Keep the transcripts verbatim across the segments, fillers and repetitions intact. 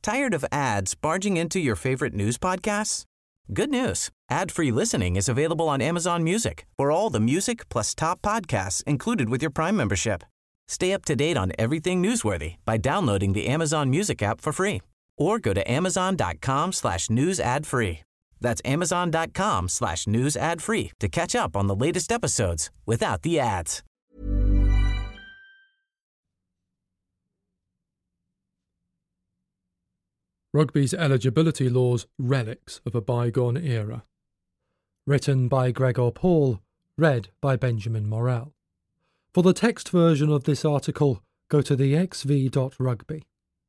Tired of ads barging into your favorite news podcasts? Good news. Ad-free listening is available on Amazon Music for all the music plus top podcasts included with your Prime membership. Stay up to date on everything newsworthy by downloading the Amazon Music app for free or go to amazon.com slash news ad free. That's amazon.com slash news ad free to catch up on the latest episodes without the ads. Rugby's eligibility laws, relics of a bygone era. Written by Gregor Paul, read by Benjamin Morel. For the text version of this article, go to the x v dot rugby.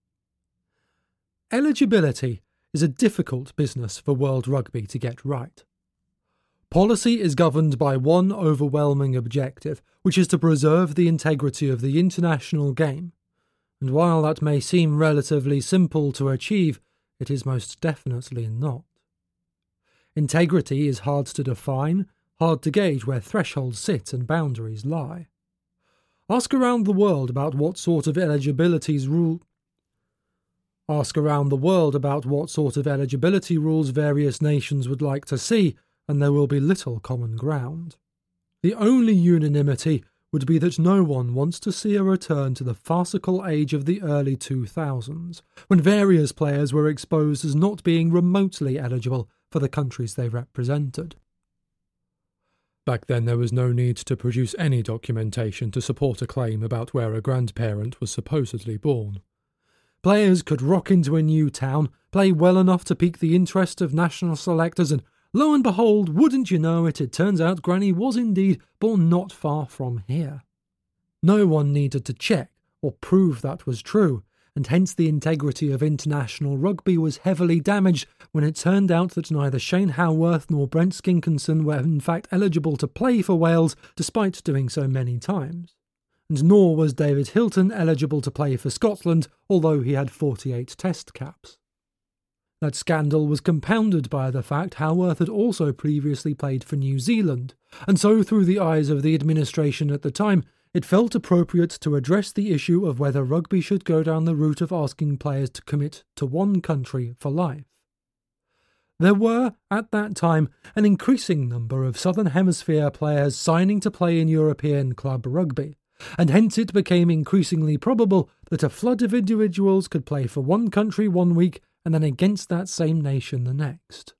Eligibility is a difficult business for World Rugby to get right. Policy is governed by one overwhelming objective, which is to preserve the integrity of the international game. And while that may seem relatively simple to achieve, it is most definitely not. Integrity is hard to define, hard to gauge where thresholds sit and boundaries lie. Ask around the world about what sort of eligibilities rule. Ask around the world about what sort of eligibility rules various nations would like to see, and there will be little common ground. The only unanimity would be that no one wants to see a return to the farcical age of the early two thousands, when various players were exposed as not being remotely eligible for the countries they represented. Back then there was no need to produce any documentation to support a claim about where a grandparent was supposedly born. Players could rock into a new town, play well enough to pique the interest of national selectors, and lo and behold, wouldn't you know it, it turns out Granny was indeed born not far from here. No one needed to check or prove that was true, and hence the integrity of international rugby was heavily damaged when it turned out that neither Shane Howarth nor Brent Skinkinson were in fact eligible to play for Wales despite doing so many times. And nor was David Hilton eligible to play for Scotland, although he had forty-eight test caps. That scandal was compounded by the fact Howarth had also previously played for New Zealand, and so through the eyes of the administration at the time, it felt appropriate to address the issue of whether rugby should go down the route of asking players to commit to one country for life. There were, at that time, an increasing number of Southern Hemisphere players signing to play in European club rugby, and hence it became increasingly probable that a flood of individuals could play for one country one week and then against that same nation the next.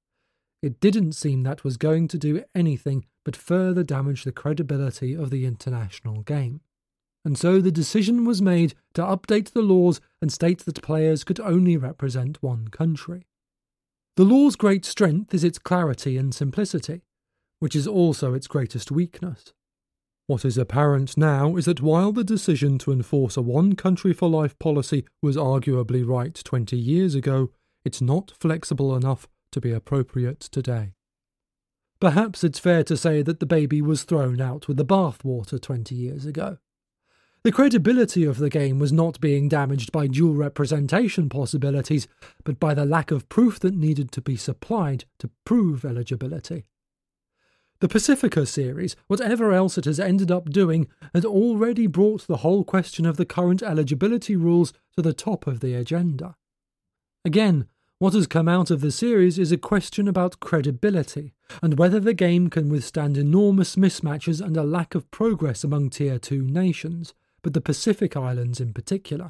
It didn't seem that was going to do anything but further damage the credibility of the international game. And so the decision was made to update the laws and state that players could only represent one country. The law's great strength is its clarity and simplicity, which is also its greatest weakness. What is apparent now is that while the decision to enforce a one-country-for-life policy was arguably right twenty years ago, it's not flexible enough to be appropriate today. Perhaps it's fair to say that the baby was thrown out with the bathwater twenty years ago. The credibility of the game was not being damaged by dual representation possibilities, but by the lack of proof that needed to be supplied to prove eligibility. The Pacifica series, whatever else it has ended up doing, had already brought the whole question of the current eligibility rules to the top of the agenda. Again, what has come out of the series is a question about credibility, and whether the game can withstand enormous mismatches and a lack of progress among Tier two nations, but the Pacific Islands in particular.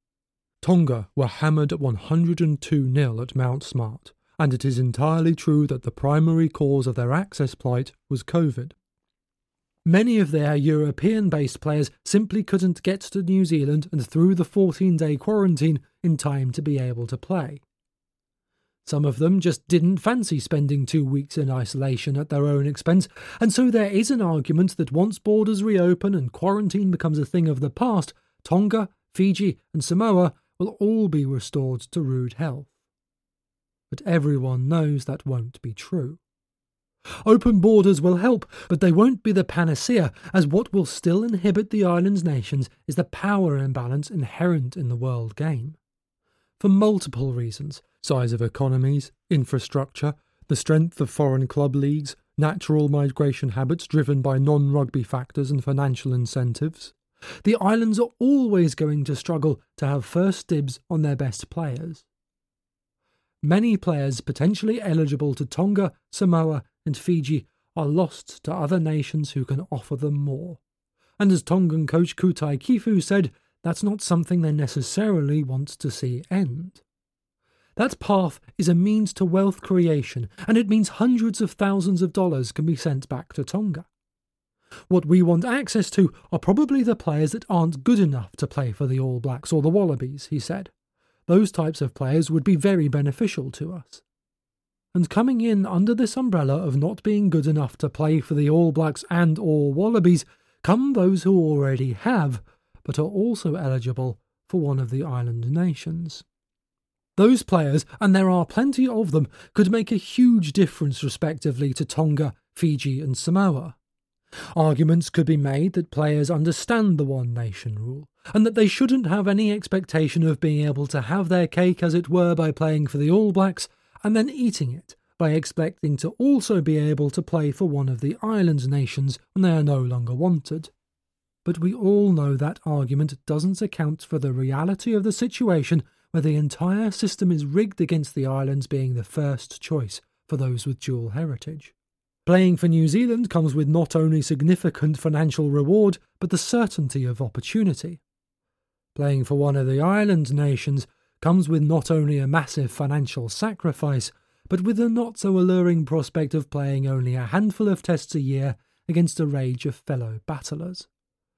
Tonga were hammered at one hundred two nil at Mount Smart, and it is entirely true that the primary cause of their access plight was COVID. Many of their European-based players simply couldn't get to New Zealand and through the fourteen-day quarantine in time to be able to play. Some of them just didn't fancy spending two weeks in isolation at their own expense, and so there is an argument that once borders reopen and quarantine becomes a thing of the past, Tonga, Fiji and Samoa will all be restored to rude health. But everyone knows that won't be true. Open borders will help, but they won't be the panacea, as what will still inhibit the island's nations is the power imbalance inherent in the world game. For multiple reasons, size of economies, infrastructure, the strength of foreign club leagues, natural migration habits driven by non-rugby factors and financial incentives, The islands are always going to struggle to have first dibs on their best players. Many players potentially eligible to Tonga, Samoa and Fiji are lost to other nations who can offer them more. And as Tongan coach Kutai Kifu said, that's not something they necessarily want to see end. That path is a means to wealth creation, and it means hundreds of thousands of dollars can be sent back to Tonga. What we want access to are probably the players that aren't good enough to play for the All Blacks or the Wallabies, he said. Those types of players would be very beneficial to us. And coming in under this umbrella of not being good enough to play for the All Blacks and or Wallabies come those who already have, but are also eligible for one of the island nations. Those players, and there are plenty of them, could make a huge difference respectively to Tonga, Fiji and Samoa. Arguments could be made that players understand the one nation rule, and that they shouldn't have any expectation of being able to have their cake, as it were, by playing for the All Blacks, and then eating it by expecting to also be able to play for one of the island nations when they are no longer wanted. But we all know that argument doesn't account for the reality of the situation where the entire system is rigged against the islands being the first choice for those with dual heritage. Playing for New Zealand comes with not only significant financial reward, but the certainty of opportunity. Playing for one of the island nations comes with not only a massive financial sacrifice, but with the not-so-alluring prospect of playing only a handful of tests a year against a rage of fellow battlers.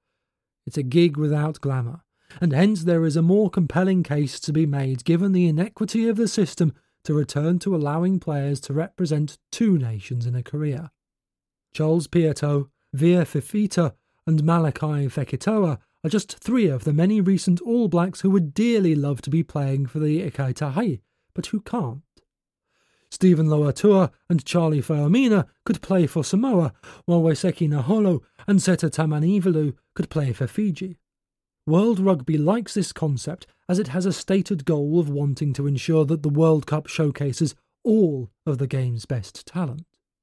It's a gig without glamour, and hence there is a more compelling case to be made given the inequity of the system to return to allowing players to represent two nations in a career. Charles Piutau, Via Fifita and Malachi Fekitoa are just three of the many recent All Blacks who would dearly love to be playing for the Ikai Tahi, but who can't. Stephen Loatua and Charlie Faomina could play for Samoa, while Waiseki Naholo and Seta Tamanivalu could play for Fiji. World Rugby likes this concept as it has a stated goal of wanting to ensure that the World Cup showcases all of the game's best talent.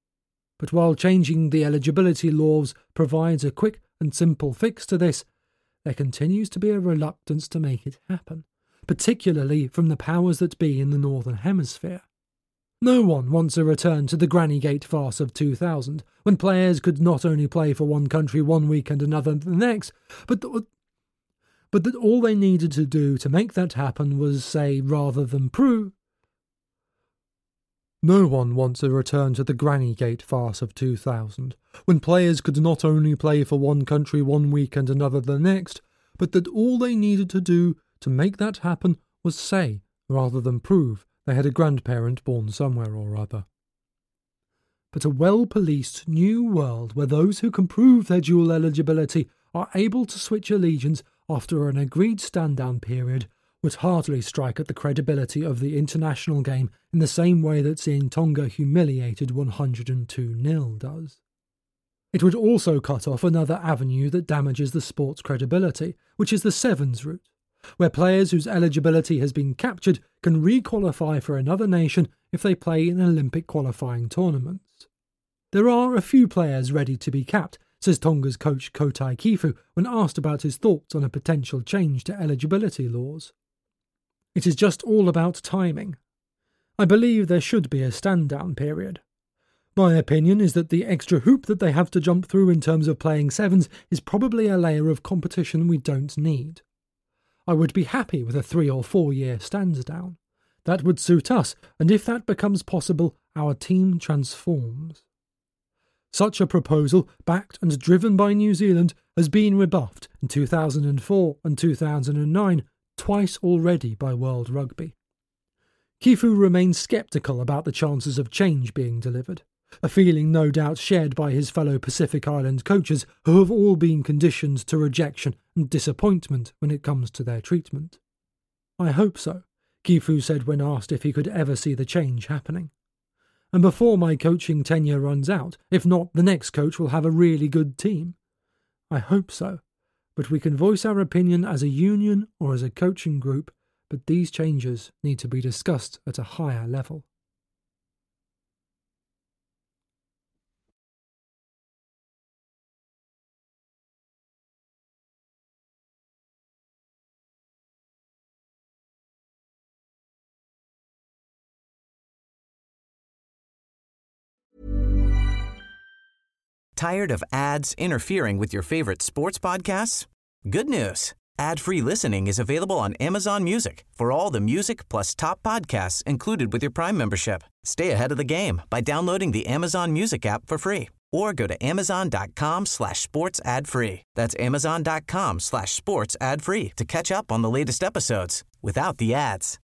But while changing the eligibility laws provides a quick and simple fix to this, there continues to be a reluctance to make it happen, particularly from the powers that be in the Northern Hemisphere. No one wants a return to the Granny Gate farce of two thousand, when players could not only play for one country one week and another the next, but th- but that all they needed to do to make that happen was say, rather than prove. No one wants a return to the Granny Gate farce of two thousand, when players could not only play for one country one week and another the next, but that all they needed to do to make that happen was say, rather than prove, they had a grandparent born somewhere or other. But a well-policed new world where those who can prove their dual eligibility are able to switch allegiance after an agreed stand-down period would hardly strike at the credibility of the international game in the same way that seeing Tonga humiliated one hundred two nil does. It would also cut off another avenue that damages the sport's credibility, which is the Sevens route, where players whose eligibility has been captured can re-qualify for another nation if they play in Olympic qualifying tournaments. There are a few players ready to be capped, says Tonga's coach Kutai Kifu when asked about his thoughts on a potential change to eligibility laws. It is just all about timing. I believe there should be a stand-down period. My opinion is that the extra hoop that they have to jump through in terms of playing sevens is probably a layer of competition we don't need. I would be happy with a three or four year stand-down. That would suit us, and if that becomes possible, our team transforms. Such a proposal, backed and driven by New Zealand, has been rebuffed in two thousand four and two thousand nine, twice already by World Rugby. Kifu remains sceptical about the chances of change being delivered, a feeling no doubt shared by his fellow Pacific Island coaches who have all been conditioned to rejection and disappointment when it comes to their treatment. I hope so, Kifu said when asked if he could ever see the change happening. And before my coaching tenure runs out, if not, the next coach will have a really good team. I hope so, but we can voice our opinion as a union or as a coaching group, but these changes need to be discussed at a higher level. Tired of ads interfering with your favorite sports podcasts? Good news. Ad-free listening is available on Amazon Music for all the music plus top podcasts included with your Prime membership. Stay ahead of the game by downloading the Amazon Music app for free or go to amazon.com slash sports ad free. That's amazon.com slash sports ad free to catch up on the latest episodes without the ads.